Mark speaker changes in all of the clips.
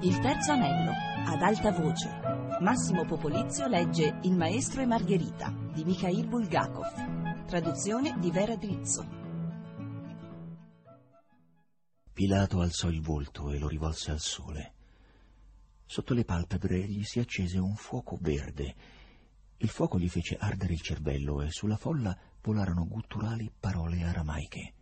Speaker 1: Il terzo anello, ad alta voce. Massimo Popolizio legge Il maestro e Margherita, di Mikhail Bulgakov. Traduzione di Vera Drizzo.
Speaker 2: Pilato alzò il volto e lo rivolse al sole. Sotto le palpebre gli si accese un fuoco verde. Il fuoco gli fece ardere il cervello e sulla folla volarono gutturali parole aramaiche.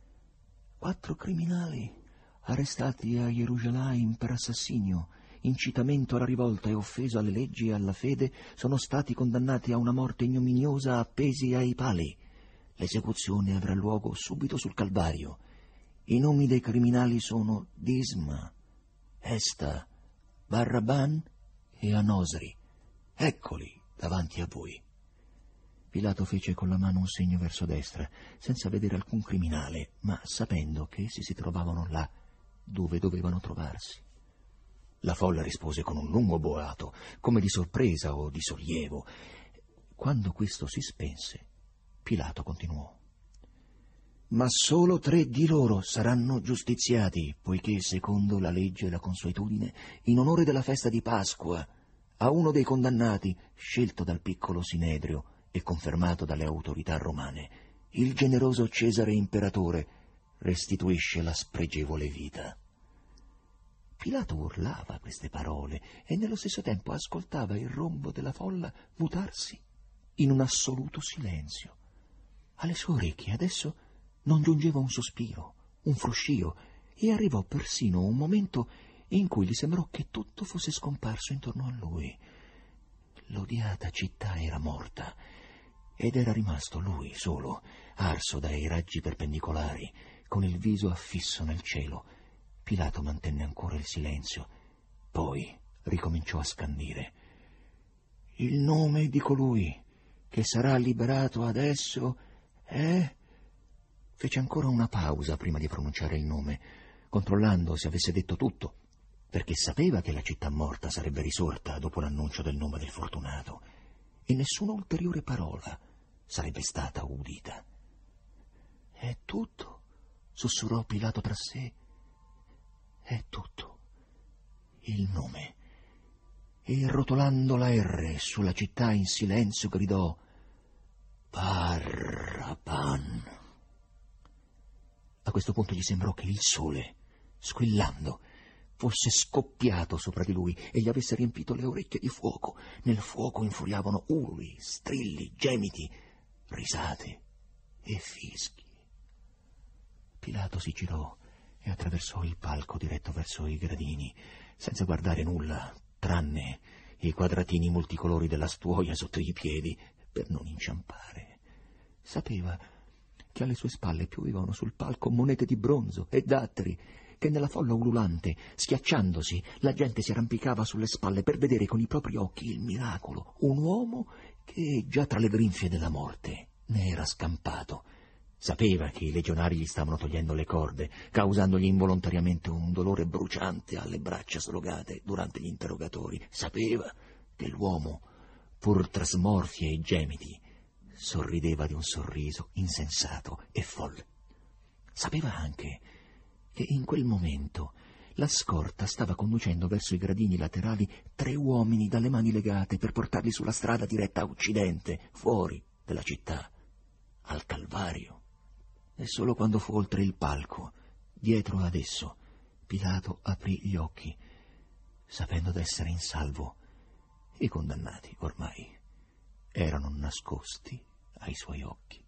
Speaker 2: 4 criminali arrestati a Gerusalemme per assassinio, incitamento alla rivolta e offesa alle leggi e alla fede, sono stati condannati a una morte ignominiosa appesi ai pali. L'esecuzione avrà luogo subito sul Calvario. I nomi dei criminali sono Disma, Esta, Barraban e Anosri. Eccoli davanti a voi. Pilato fece con la mano un segno verso destra, senza vedere alcun criminale, ma sapendo che essi si trovavano là dove dovevano trovarsi. La folla rispose con un lungo boato, come di sorpresa o di sollievo. Quando questo si spense, Pilato continuò: «Ma solo 3 di loro saranno giustiziati, poiché, secondo la legge e la consuetudine, in onore della festa di Pasqua, a uno dei condannati, scelto dal piccolo Sinedrio e confermato dalle autorità romane, il generoso Cesare Imperatore restituisce la spregevole vita». Pilato urlava queste parole e nello stesso tempo ascoltava il rombo della folla mutarsi in un assoluto silenzio. Alle sue orecchie adesso non giungeva un sospiro, un fruscio, e arrivò persino un momento in cui gli sembrò che tutto fosse scomparso intorno a lui. L'odiata città era morta ed era rimasto lui solo, arso dai raggi perpendicolari, con il viso affisso nel cielo. Pilato mantenne ancora il silenzio, poi ricominciò a scandire: «Il nome di colui che sarà liberato adesso è...» Fece ancora una pausa prima di pronunciare il nome, controllando se avesse detto tutto, perché sapeva che la città morta sarebbe risorta dopo l'annuncio del nome del fortunato, e nessuna ulteriore parola sarebbe stata udita. «È tutto», sussurrò Pilato tra sé. «È tutto. Il nome». E rotolando la R sulla città in silenzio gridò: «Barraban». A questo punto gli sembrò che il sole, squillando, fosse scoppiato sopra di lui e gli avesse riempito le orecchie di fuoco. Nel fuoco infuriavano ululi, strilli, gemiti, risate e fischi. Pilato si girò e attraversò il palco diretto verso i gradini, senza guardare nulla, tranne i quadratini multicolori della stuoia sotto i piedi, per non inciampare. Sapeva che alle sue spalle piovevano sul palco monete di bronzo e datteri, che nella folla ululante, schiacciandosi, la gente si arrampicava sulle spalle per vedere con i propri occhi il miracolo, un uomo che, già tra le grinfie della morte, ne era scampato. Sapeva che i legionari gli stavano togliendo le corde, causandogli involontariamente un dolore bruciante alle braccia slogate durante gli interrogatori. Sapeva che l'uomo, pur tra smorfie e gemiti, sorrideva di un sorriso insensato e folle. Sapeva anche che in quel momento la scorta stava conducendo verso i gradini laterali 3 uomini dalle mani legate per portarli sulla strada diretta a occidente, fuori della città, al Calvario. E solo quando fu oltre il palco, dietro ad esso, Pilato aprì gli occhi, sapendo d'essere in salvo. I condannati, ormai, erano nascosti ai suoi occhi.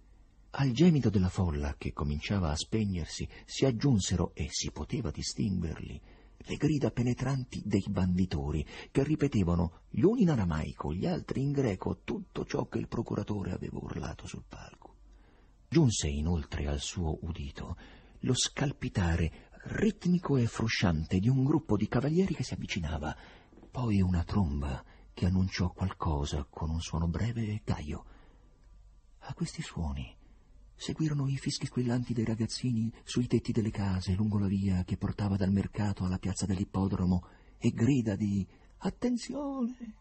Speaker 2: Al gemito della folla, che cominciava a spegnersi, si aggiunsero, e si poteva distinguerli, le grida penetranti dei banditori, che ripetevano, gli uni in aramaico, gli altri in greco, tutto ciò che il procuratore aveva urlato sul palco. Giunse inoltre al suo udito lo scalpitare ritmico e frusciante di un gruppo di cavalieri che si avvicinava, poi una tromba che annunciò qualcosa con un suono breve e gaio. A questi suoni seguirono i fischi squillanti dei ragazzini sui tetti delle case lungo la via che portava dal mercato alla piazza dell'ippodromo e grida di «Attenzione!».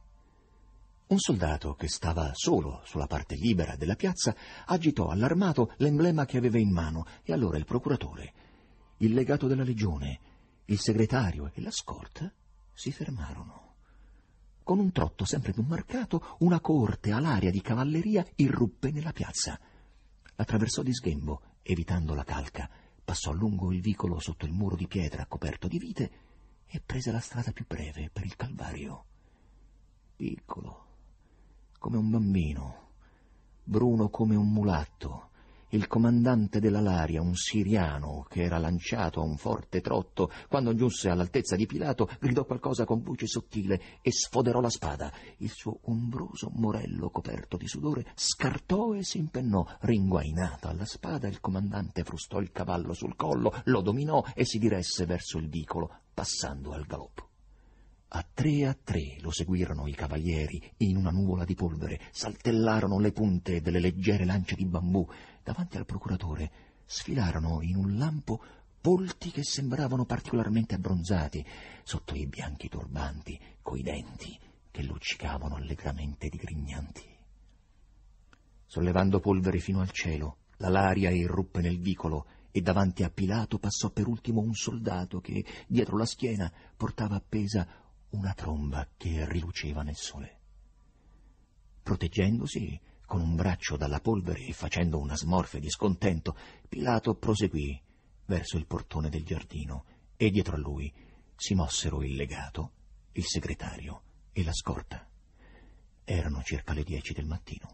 Speaker 2: Un soldato che stava solo sulla parte libera della piazza agitò allarmato l'emblema che aveva in mano, e allora il procuratore, il legato della legione il segretario e la scorta si fermarono. Con un trotto sempre più marcato, una coorte alaria di cavalleria irruppe nella piazza. Attraversò di sghembo, evitando la calca, passò lungo il vicolo sotto il muro di pietra coperto di vite e prese la strada più breve per il Calvario. Piccolo, come un bambino, bruno come un mulatto, il comandante della Laria, un siriano che era lanciato a un forte trotto, quando giunse all'altezza di Pilato, gridò qualcosa con voce sottile e sfoderò la spada. Il suo ombroso morello coperto di sudore scartò e si impennò. Ringuainato alla spada, il comandante frustò il cavallo sul collo, lo dominò e si diresse verso il vicolo, passando al galoppo. A tre lo seguirono i cavalieri in una nuvola di polvere, saltellarono le punte delle leggere lance di bambù. Davanti al procuratore sfilarono in un lampo volti che sembravano particolarmente abbronzati sotto i bianchi turbanti, coi denti che luccicavano allegramente digrignanti. Sollevando polvere fino al cielo, la Laria irruppe nel vicolo e davanti a Pilato passò per ultimo un soldato che, dietro la schiena, portava appesa una tromba che riluceva nel sole. Proteggendosi con un braccio dalla polvere e facendo una smorfia di scontento, Pilato proseguì verso il portone del giardino e dietro a lui si mossero il legato, il segretario e la scorta. Erano circa le 10 del mattino.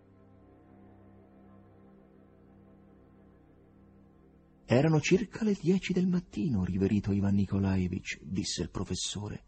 Speaker 2: Erano circa le 10 del mattino, riverito Ivan Nikolaevich, disse il professore.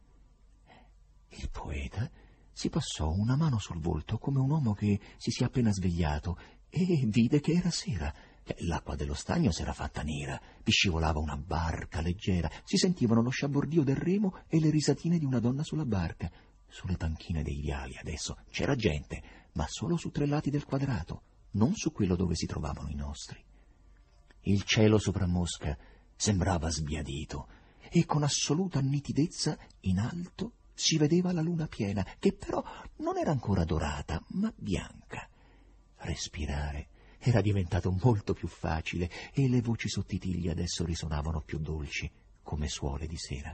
Speaker 2: Il poeta si passò una mano sul volto come un uomo che si sia appena svegliato e vide che era sera. L'acqua dello stagno s'era fatta nera, vi scivolava una barca leggera, si sentivano lo sciabordio del remo e le risatine di una donna sulla barca. Sulle panchine dei viali adesso c'era gente, ma solo su 3 lati del quadrato, non su quello dove si trovavano i nostri. Il cielo sopra Mosca sembrava sbiadito e con assoluta nitidezza in alto si vedeva la luna piena, che però non era ancora dorata, ma bianca. Respirare era diventato molto più facile e le voci sottitigli adesso risonavano più dolci, come suole di sera.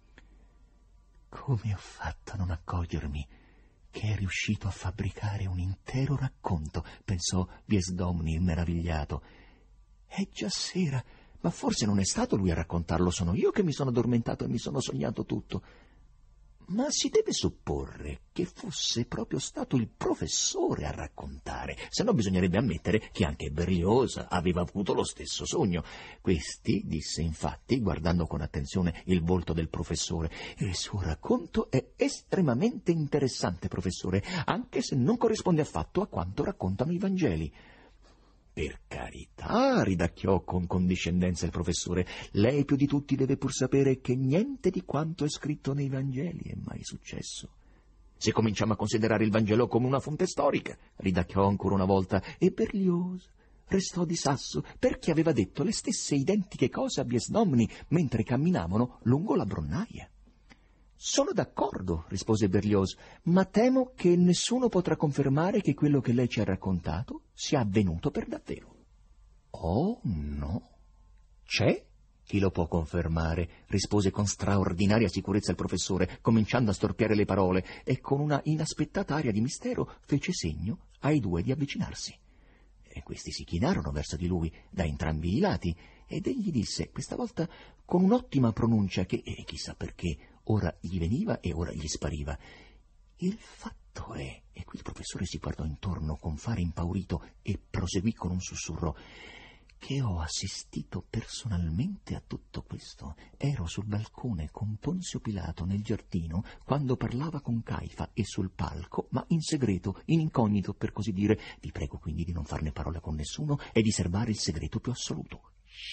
Speaker 2: Come ho fatto a non accorgermi che è riuscito a fabbricare un intero racconto, pensò Biesdomni meravigliato. È già sera, ma forse non è stato lui a raccontarlo, sono io che mi sono addormentato e mi sono sognato tutto. Ma si deve supporre che fosse proprio stato il professore a raccontare, se no bisognerebbe ammettere che anche Berlioz aveva avuto lo stesso sogno. Questi, disse infatti, guardando con attenzione il volto del professore, il suo racconto è estremamente interessante, professore, anche se non corrisponde affatto a quanto raccontano i Vangeli. Per carità, ridacchiò con condiscendenza il professore, lei più di tutti deve pur sapere che niente di quanto è scritto nei Vangeli è mai successo. Se cominciamo a considerare il Vangelo come una fonte storica, ridacchiò ancora una volta, e Berlioz restò di sasso perché aveva detto le stesse identiche cose a Biesdomni mentre camminavano lungo la Bronnaia. Sono d'accordo, rispose Berlioz, ma temo che nessuno potrà confermare che quello che lei ci ha raccontato sia avvenuto per davvero. Oh, no. C'è chi lo può confermare, rispose con straordinaria sicurezza il professore, cominciando a storpiare le parole, e con una inaspettata aria di mistero fece segno ai 2 di avvicinarsi. E questi si chinarono verso di lui da entrambi i lati, ed egli disse, questa volta con un'ottima pronuncia che, chissà perché, ora gli veniva e ora gli spariva. Il fatto è, e qui il professore si guardò intorno con fare impaurito e proseguì con un sussurro, che ho assistito personalmente a tutto questo. Ero sul balcone con Ponzio Pilato nel giardino quando parlava con Caifa e sul palco, ma in segreto, in incognito per così dire. Vi prego quindi di non farne parola con nessuno e di serbare il segreto più assoluto.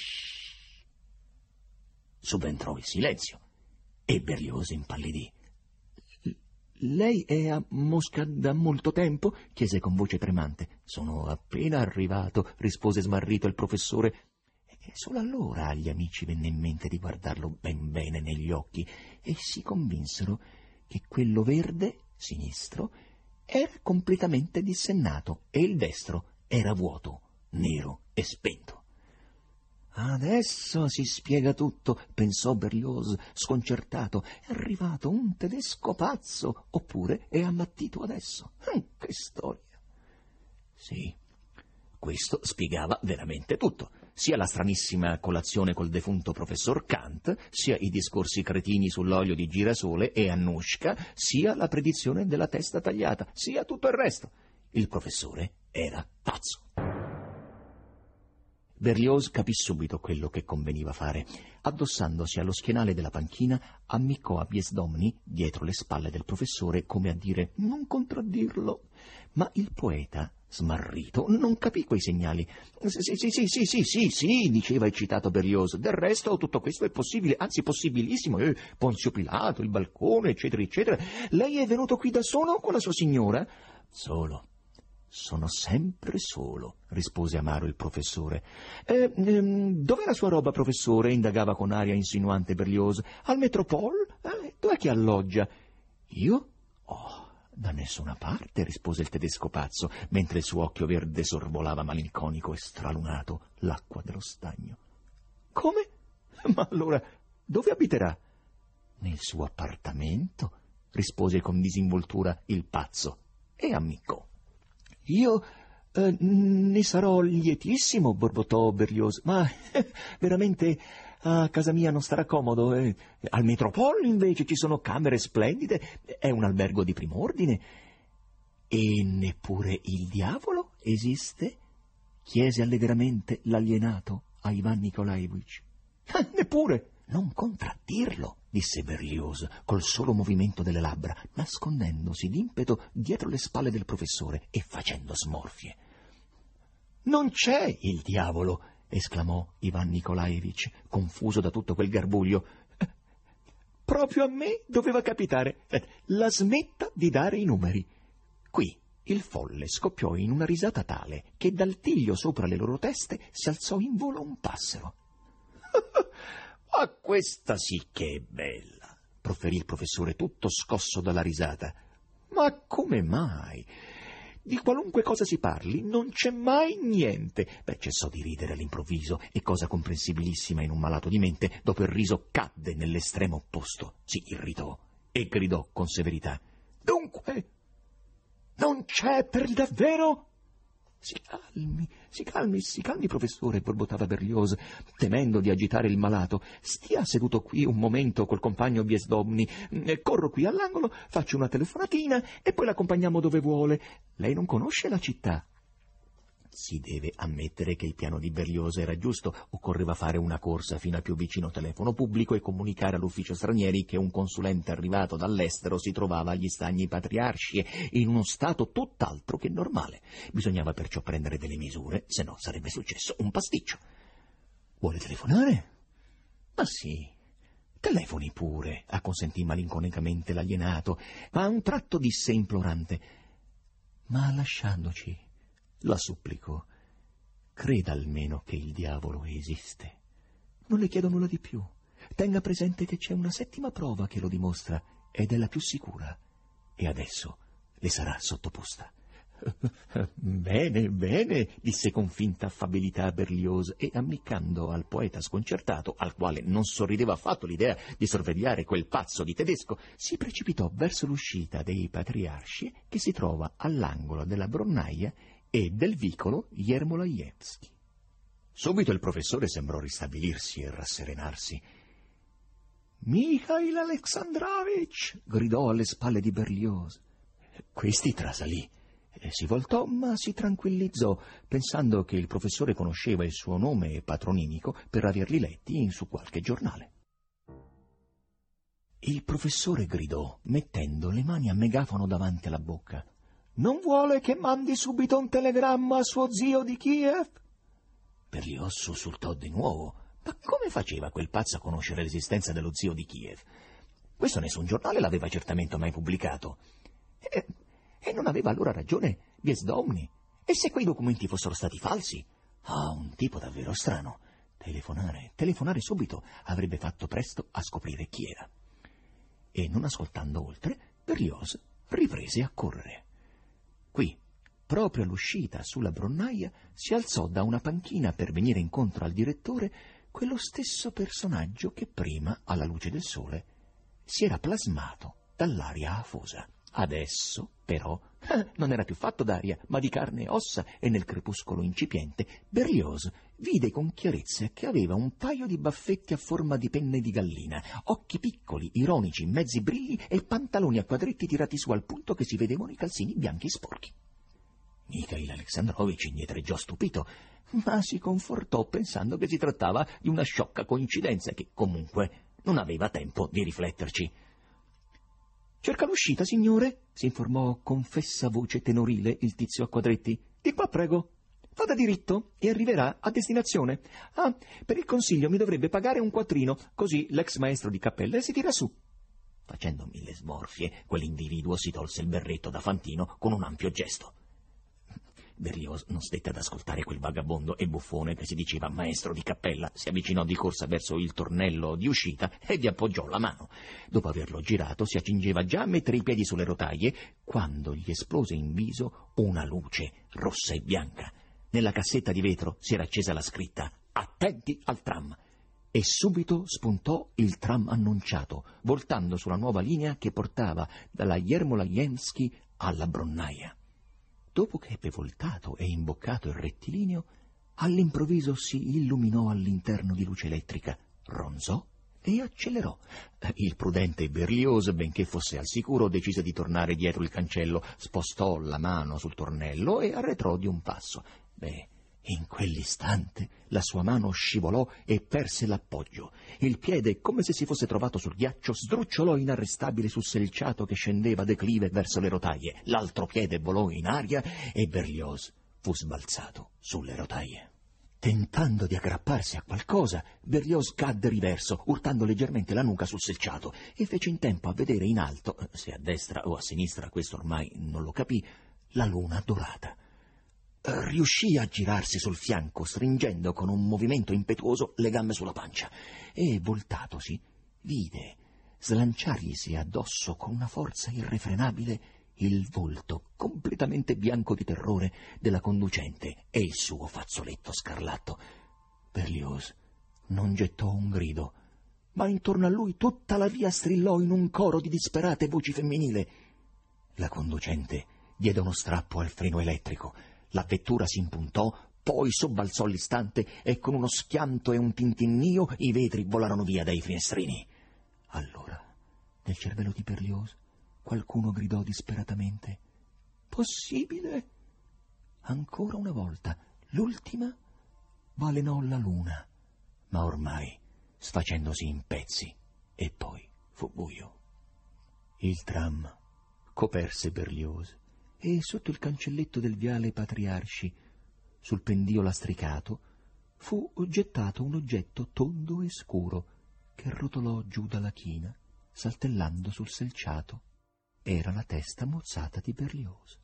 Speaker 2: Subentrò il silenzio e Berlioz impallidì. «Lei è a Mosca da molto tempo?» chiese con voce tremante. «Sono appena arrivato», rispose smarrito il professore. E solo allora agli amici venne in mente di guardarlo ben bene negli occhi e si convinsero che quello verde, sinistro, era completamente dissennato e il destro era vuoto, nero e spento. Adesso si spiega tutto, pensò Berlioz, sconcertato. È arrivato un tedesco pazzo, oppure è ammattito adesso. Che storia! Sì, questo spiegava veramente tutto. Sia la stranissima colazione col defunto professor Kant, sia i discorsi cretini sull'olio di girasole e Annushka, sia la predizione della testa tagliata, sia tutto il resto. Il professore era pazzo. Berlioz capì subito quello che conveniva fare. Addossandosi allo schienale della panchina, ammiccò a Biesdomni dietro le spalle del professore, come a dire «non contraddirlo». Ma il poeta, smarrito, non capì quei segnali. Sì, diceva eccitato Berlioz. Del resto tutto questo è possibile, anzi possibilissimo. Ponzio Pilato, il balcone, eccetera, eccetera. Lei è venuto qui da solo con la sua signora? Solo. Sono sempre solo, rispose amaro il professore. Dov'è la sua roba, professore? Indagava con aria insinuante Berlioz. Al Metropole? Dov'è che alloggia? Io? Oh, da nessuna parte, rispose il tedesco pazzo, mentre il suo occhio verde sorvolava malinconico e stralunato l'acqua dello stagno. Come? Ma allora dove abiterà? Nel suo appartamento, rispose con disinvoltura il pazzo e ammiccò. Io ne sarò lietissimo, borbottò Berlioz, ma veramente a casa mia non starà comodo. Al Metropole invece ci sono camere splendide, è un albergo di prim'ordine. E neppure il diavolo esiste? Chiese allegramente l'alienato a Ivan Nikolaevich. Neppure. Non contraddirlo, disse Berlioz col solo movimento delle labbra, nascondendosi d'impeto dietro le spalle del professore e facendo smorfie. Non c'è il diavolo, esclamò Ivan Nikolaevich, confuso da tutto quel garbuglio. Proprio a me doveva capitare. La smetta di dare i numeri. Qui il folle scoppiò in una risata tale che dal tiglio sopra le loro teste si alzò in volo un passero. «Ma questa sì che è bella», proferì il professore tutto scosso dalla risata. «Ma come mai? Di qualunque cosa si parli non c'è mai niente». Cessò di ridere all'improvviso e, cosa comprensibilissima in un malato di mente, dopo il riso cadde nell'estremo opposto, si irritò e gridò con severità. «Dunque, non c'è per davvero?» Si calmi, professore», borbottava Berlioz, temendo di agitare il malato. «Stia seduto qui un momento col compagno Biesdomni. Corro qui all'angolo, faccio una telefonatina e poi l'accompagniamo dove vuole. Lei non conosce la città?» Si deve ammettere che il piano di Berlioz era giusto. Occorreva fare una corsa fino al più vicino telefono pubblico e comunicare all'ufficio stranieri che un consulente arrivato dall'estero si trovava agli stagni Patriarci in uno stato tutt'altro che normale. Bisognava perciò prendere delle misure, se no sarebbe successo un pasticcio. «Vuole telefonare?» «Ma sì, telefoni pure», acconsentì malinconicamente l'alienato, ma a un tratto disse implorante: «Ma lasciandoci, la supplico, creda almeno che il diavolo esiste. Non le chiedo nulla di più. Tenga presente che c'è una settima prova che lo dimostra ed è la più sicura. E adesso le sarà sottoposta». Bene, disse con finta affabilità Berlioz e, ammiccando al poeta sconcertato, al quale non sorrideva affatto l'idea di sorvegliare quel pazzo di tedesco, si precipitò verso l'uscita dei Patriarci che si trova all'angolo della Bronnaia e del vicolo Yermolaevsky. Subito il professore sembrò ristabilirsi e rasserenarsi. «Mikhail Alexandrovich!» gridò alle spalle di Berlioz. Questi trasalì. Si voltò, ma si tranquillizzò, pensando che il professore conosceva il suo nome patronimico per averli letti su qualche giornale. Il professore gridò, mettendo le mani a megafono davanti alla bocca. «Non vuole che mandi subito un telegramma a suo zio di Kiev?» Berlioz sussultò di nuovo. Ma come faceva quel pazzo a conoscere l'esistenza dello zio di Kiev? Questo nessun giornale l'aveva certamente mai pubblicato. E non aveva allora ragione Biesdomni? E se quei documenti fossero stati falsi? Un tipo davvero strano. Telefonare subito avrebbe fatto presto a scoprire chi era. E non ascoltando oltre, Berlioz riprese a correre. Qui, proprio all'uscita sulla Bronnaia si alzò da una panchina per venire incontro al direttore quello stesso personaggio che prima, alla luce del sole, si era plasmato dall'aria afosa. Adesso, però, non era più fatto d'aria, ma di carne e ossa, e nel crepuscolo incipiente Berlioz vide con chiarezza che aveva un paio di baffetti a forma di penne di gallina, occhi piccoli, ironici, mezzi brilli e pantaloni a quadretti tirati su al punto che si vedevano i calzini bianchi sporchi. Michail Alexandrovich indietreggiò stupito, ma si confortò pensando che si trattava di una sciocca coincidenza e che, comunque, non aveva tempo di rifletterci. «Cerca l'uscita, signore?» si informò con fessa voce tenorile il tizio a quadretti. «Di qua, prego. Vada diritto e arriverà a destinazione. Ah, per il consiglio mi dovrebbe pagare un quattrino, così l'ex maestro di cappella si tira su». Facendo 1000 smorfie, quell'individuo si tolse il berretto da fantino con un ampio gesto. Berlioz non stette ad ascoltare quel vagabondo e buffone che si diceva maestro di cappella, si avvicinò di corsa verso il tornello di uscita e vi appoggiò la mano. Dopo averlo girato si accingeva già a mettere i piedi sulle rotaie quando gli esplose in viso una luce rossa e bianca. Nella cassetta di vetro si era accesa la scritta «Attenti al tram!» e subito spuntò il tram annunciato, voltando sulla nuova linea che portava dalla Yermolajenski alla Bronnaia. Dopo che ebbe voltato e imboccato il rettilineo, all'improvviso si illuminò all'interno di luce elettrica, ronzò e accelerò. Il prudente Berlioz, benché fosse al sicuro, decise di tornare dietro il cancello, spostò la mano sul tornello e arretrò di un passo. In quell'istante la sua mano scivolò e perse l'appoggio. Il piede, come se si fosse trovato sul ghiaccio, sdrucciolò inarrestabile sul selciato che scendeva declive verso le rotaie. L'altro piede volò in aria e Berlioz fu sbalzato sulle rotaie. Tentando di aggrapparsi a qualcosa, Berlioz cadde riverso, urtando leggermente la nuca sul selciato, e fece in tempo a vedere in alto, se a destra o a sinistra questo ormai non lo capì, la luna dorata. Riuscì a girarsi sul fianco, stringendo con un movimento impetuoso le gambe sulla pancia, e, voltatosi, vide slanciarglisi addosso con una forza irrefrenabile il volto completamente bianco di terrore della conducente e il suo fazzoletto scarlatto. Berlioz non gettò un grido, ma intorno a lui tutta la via strillò in un coro di disperate voci femminili. La conducente diede uno strappo al freno elettrico. La vettura si impuntò, poi sobbalzò all'istante e con uno schianto e un tintinnio i vetri volarono via dai finestrini. Allora, nel cervello di Berlioz, qualcuno gridò disperatamente: «Possibile?» Ancora una volta, l'ultima, balenò la luna, ma ormai sfacendosi in pezzi, e poi fu buio. Il tram coperse Berlioz e sotto il cancelletto del viale Patriarci, sul pendio lastricato, fu gettato un oggetto tondo e scuro che rotolò giù dalla china, saltellando sul selciato. Era la testa mozzata di Berlioz.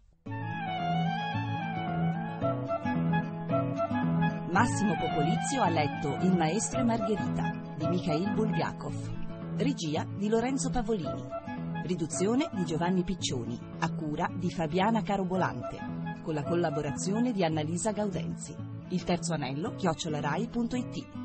Speaker 1: Massimo Popolizio ha letto Il maestro e Margherita di Mikhail Bulgakov, regia di Lorenzo Pavolini. Riduzione di Giovanni Piccioni, a cura di Fabiana Carobolante, con la collaborazione di Annalisa Gaudenzi. Il terzo anello @rai.it